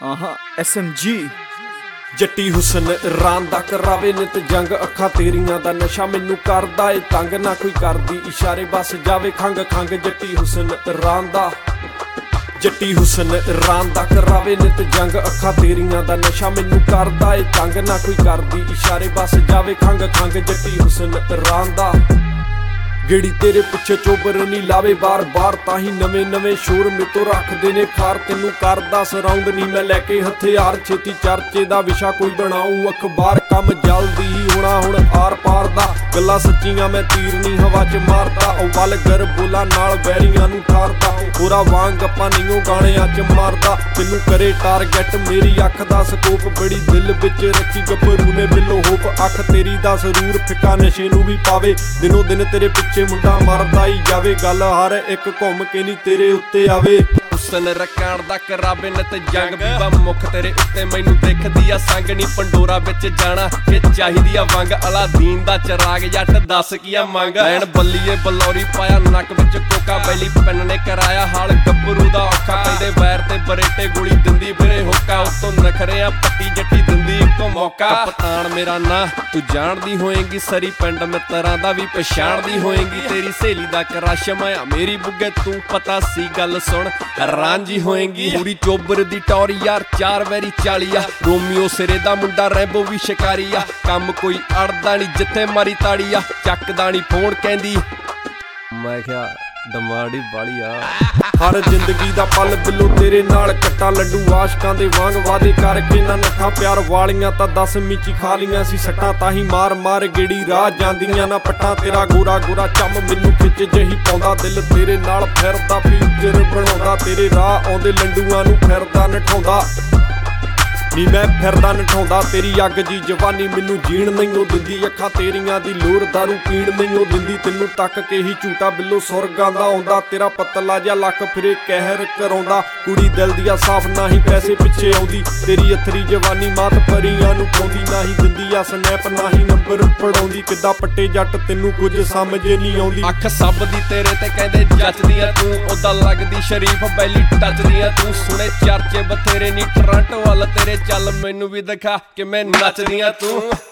SMG ਜੱਟੀ ਹੁਸਨ Iran ਦਾ ਕਰਾਵੇ ਨਿਤ ਜੰਗ ਅੱਖਾਂ ਤੇਰੀਆਂ ਦਾ ਨਸ਼ਾ ਮੈਨੂੰ ਕਰਦਾ ਏ ਤੰਗ ਨਾ ਕੋਈ ਕਰਦੀ ਇਸ਼ਾਰੇ ਬਸ ਜਾਵੇ ਖੰਗ ਖੰਗ ਜੱਟੀ ਹੁਸਨ ਇਰਾਨ ਦਾ ਜੱਟੀ ਹੁਸਨ ਇਰਾਨ ਦਾ ਕਰਾਵੇ ਨਿਤ ਜੰਗ ਅੱਖਾਂ ਤੇਰੀਆਂ ਦਾ ਨਸ਼ਾ ਮੈਨੂੰ ਕਰਦਾ ਏ ਤੰਗ ਨਾ ਕੋਈ ਕਰਦੀ ਇਸ਼ਾਰੇ ਬਸ ਜਾਵੇ ਖੰਗ ਖੰਗ ਜੱਟੀ ਹੁਸਨ ਇਰਾਨ ਦਾ ਗੇੜੀ ਤੇਰੇ ਪਿੱਛੇ ਚੋਬਰ ਨਹੀਂ ਲਾਵੇ ਬਾਰ-ਬਾਰ ਤਾਂ ਹੀ ਨਵੇਂ ਸ਼ੋਰ ਮੇਤੋਂ ਰੱਖਦੇ ਨੇ ਖਾਰ ਤੈਨੂੰ ਕਰਦਾ ਸਰਾਉਂਡ ਨਹੀਂ ਮੈਂ ਲੈ ਕੇ ਹਥਿਆਰ ਛੇਤੀ ਚਰਚੇ ਦਾ ਵਿਸ਼ਾ ਕੋਈ ਬਣਾਉ ਅਖਬਾਰ ਕੰਮ ਜਲਦੀ ਹੀ ਹੋਣਾ ਹੁਣ ਆਰ ਪਾਰ ਦਾ ਗੱਲਾਂ ਸੱਚੀਆਂ ਮੈਂ ਤੀਰ ਨਹੀਂ ਹਵਾ 'ਚ ਮਾਰਦਾ ਉਹ ਵੱਲ ਗਰ ਬੋਲਾ ਨਾਲ ਵੈਰੀਆਂ ਨੂੰ ਠਾਰਦਾ ਹੋਰਾ ਵਾਂਗ ਆਪਾਂ ਨਹੀਂ ਉਹ ਗਾਣਿਆਂ 'ਚ ਮਾਰਦਾ ਤੈਨੂੰ ਕਰੇ ਟਾਰਗੇਟ ਮੇਰੀ ਅੱਖ ਦਾ ਸਕੋਪ ਬੜੀ ਦਿਲ ਵਿੱਚ ਰੱਖੀ ਗੱਭਰੂ ਨੇ ਬਿੱਲੋ ਹੋਪ ਅੱਖ ਤੇਰੀ ਦਾ ਜ਼ਰੂਰ ਫਿੱਕਾ ਨਸ਼ੇ ਨੂੰ ਵੀ ਪਾਵੇ ਦਿਨੋਂ ਦਿਨ ਤੇਰੇ ਪਿੱਛੇ ਮੁੰਡਾ ਮਰਦਾ ਹੀ ਜਾਵੇ ਗੱਲ ਹਰ ਇੱਕ ਘੁੰਮ ਕੇ ਨਹੀਂ ਤੇਰੇ ਉੱਤੇ ਆਵੇ ਹੁਸਨ ਰਕਾਣ ਦਾ ਕਰਾਵੇ ਨਿਤ ਜੰਗ ਬੀਬਾ ਮੁੱਖ ਤੇਰੇ ਉੱਤੇ ਮੈਨੂੰ ਦੇਖਦੀ ਆ ਸੰਗ ਨੀ ਪੰਡੋਰਾ ਵਿੱਚ ਜਾਣਾ ਕਿ ਚਾਹੀਦੀ ਆ ਵੰਗ ਅਲਾਦੀਨ ਦਾ ਚਰਾਗ ਜੱਟ ਦੱਸ ਕੀ ਆ ਮੰਗ ਐਨ ਬੱਲੀਏ ਬਲੌਰੀ ਪਾਇਆ ਨੱਕ ਵਿੱਚ ਕੋਕਾ ਬੈਲੀ ਪੈਨ ਨੇ ਕਰਾਇਆ ਹਾਲ ਗੱਭਰੂ ਦਾ ਔਖਾ ਪੈਂਦੇ ਵੈਰ ਤੇ ਬਰੇਟੇ ਗੋਲੀ ਦਿੰਦੀ ਫਿਰੇ ਹੁੱਕਾ ਉੱਤੋਂ ਨਖਰਿਆ ਪੱਟੀ ਜੱਟੀ ਦਿੰਦੀ ਇੱਕੋ ਮੌਕਾ ਕਪਤਾਨ ਮੇਰਾ ਨਾਂ ਤੂੰ ਜਾਣਦੀ ਹੋਏਂਗੀ ਸਰੀ ਪਿੰਡ ਮਿੱਤਰਾਂ ਦਾ ਵੀ ਪਛਾਣਦੀ ਹੋਏਂਗੀ ਤੇਰੀ ਸਹੇਲੀ ਦਾ ਕਰਾਸ਼ ਮਾਇਆ ਮੇਰੀ ਬੁੱਗੇ ਤੂੰ ਪਤਾ ਸੀ ਗੱਲ ਸੁਣ ਰਾਂਝੀ ਹੋਏਂਗੀ ਪੂਰੀ ਚੋਬਰ ਦੀ ਟੌਰ ਯਾਰ 4 ਵੈਰੀ 40 ਆ ਰੋਮੀਓ ਸਿਰੇ ਦਾ ਮੁੰਡਾ ਰੈਂਬੋ ਵੀ ਸ਼ਿਕਾਰੀ ਆ ਕੰਮ ਕੋਈ ਅੜਦਾ ਨਹੀਂ ਜਿੱਥੇ ਮਾਰੀ ਤਾੜੀ ਆ ਚੱਕਦਾ ਨਹੀਂ ਫੋਨ ਕਹਿੰਦੀ ਮੈਂ ਕਿਹਾ ਡਮਾੜੀ ਵਾਲੀ ਆ ਹਰ ਜ਼ਿੰਦਗੀ ਦਾ ਪਲ ਬਿੱਲੋ ਤੇਰੇ ਨਾਲ ਕੱਟਾ ਲੱਡੂ ਆਸ਼ਕਾਂ ਦੇ ਵਾਂਗ ਵਾਦੇ ਕਰਕੇ ਨਾ ਨੱਠਾ ਪਿਆਰ ਵਾਲੀਆਂ ਤਾਂ 10 ਮਿੰਚੀ ਖਾ ਲੀਆਂ ਸੀ ਸੱਟਾਂ ਤਾਂ ਹੀ ਮਾਰ ਗੇੜੀ ਰਾਹ ਜਾਂਦੀਆਂ ਨਾ ਪੱਟਾਂ ਤੇਰਾ ਗੋਰਾ ਚੰਮ ਮੈਨੂੰ ਖਿੱਚ ਜਹੀ ਪਾਉਂਦਾ ਦਿਲ ਤੇਰੇ ਨਾਲ ਫਿਰਦਾ ਫਿਊਚਰ ਬਣਾਉਂਦਾ ਤੇਰੇ ਰਾਹ ਆਉਂਦੇ ਲੰਡੂਆਂ ਨੂੰ ਫਿਰਦਾ ਨਠਾਉਂਦਾ ਨੀ ਮੈਂ ਫਿਰਦਾ ਨਠਾਉਂਦਾ ਤੇਰੀ ਅੱਗ ਜੀ ਜਵਾਨੀ ਮੈਨੂੰ ਜੀਣ ਨਹੀਂ ਉਹ ਦਿੰਦੀ ਅੱਖਾਂ ਤੇਰੀਆਂ ਦੀ ਲੋਰ ਦਾਰੂ ਪੀਣ ਨਹੀਂ ਉਹ ਦਿੰਦੀ ਤੈਨੂੰ ਤੱਕ ਕੇ ਹੀ ਝੂਟਾ ਬਿੱਲੋ ਸੁਰਗਾਂ ਦਾ ਆਉਂਦਾ ਤੇਰਾ ਪਤਲਾ ਜਿਹਾ ਲੱਕ ਫਿਰੇ ਕਹਿਰ ਕਰਾਉਂਦਾ ਕੁੜੀ ਦਿਲ ਦੀ ਆ ਸਾਫ ਨਾ ਹੀ ਪੈਸੇ ਪਿੱਛੇ ਆਉਂਦੀ ਤੇਰੀ ਅਥਰੀ ਜਵਾਨੀ ਮਾਤ ਪਰੀਆਂ ਨੂੰ ਪਾਉਂਦੀ ਨਾ ਹੀ ਦਿੰਦੀ ਆ ਸਨੈਪ ਨਾ ਹੀ ਨੰਬਰ ਪੜਾਉਂਦੀ ਕਿੱਦਾਂ ਪੱਟੇ ਜੱਟ ਤੈਨੂੰ ਕੁਝ ਸਮਝ ਨਹੀਂ ਆਉਂਦੀ ਅੱਖ ਸਭ ਦੀ ਤੇਰੇ ਤੇ ਕਹਿੰਦੇ ਜੱਚਦੀਆਂ ਤੂੰ ਉਦਾਂ ਲੱਗਦੀ ਸ਼ਰੀਫ ਬੈਲੀ ਟੱਚਦੀਆਂ ਤੂੰ ਸੁਣੇ ਚਰਚੇ ਬਥੇਰੇ ਨੀ ਟੋਰਾਂਟੋ ਵੱਲ ਤੇਰੇ ਚੱਲ ਮੈਨੂੰ ਵੀ ਦਿਖਾ ਕਿ ਮੈਂ ਨੱਚਦੀਆਂ ਤੂੰ